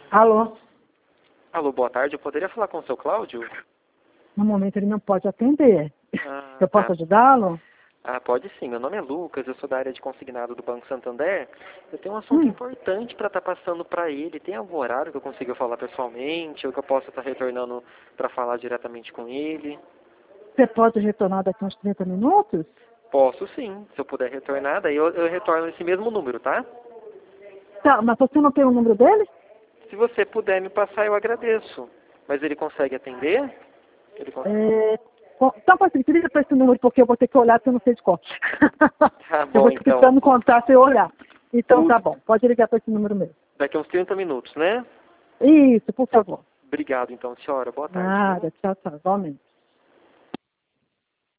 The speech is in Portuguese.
Alô? Alô, boa tarde. Eu poderia falar com o seu Cláudio? No momento ele não pode atender. Eu posso Tá. ajudá-lo? Pode sim. Meu nome é Lucas, eu sou da área de consignado do Banco Santander. Eu tenho um assunto importante para estar passando para ele. Tem algum horário que eu consiga falar pessoalmente ou que eu possa estar retornando para falar diretamente com ele? Você pode retornar daqui uns 30 minutos? Posso sim. Se eu puder retornar, daí eu retorno esse mesmo número, tá? Tá, mas você não tem o número dele? Se você puder me passar, eu agradeço. Mas ele consegue atender? Ele consegue. Então, assim, liga para esse número porque eu vou ter que olhar porque eu não sei de cor. Tá Eu bom, vou ter que então. estar no contato e olhar. Então O- tá bom, pode ligar para esse número mesmo. Daqui a uns 30 minutos, né? Isso, por favor. Obrigado, então, senhora. Boa tarde, viu? Nada, tchau, tchau, igualmente.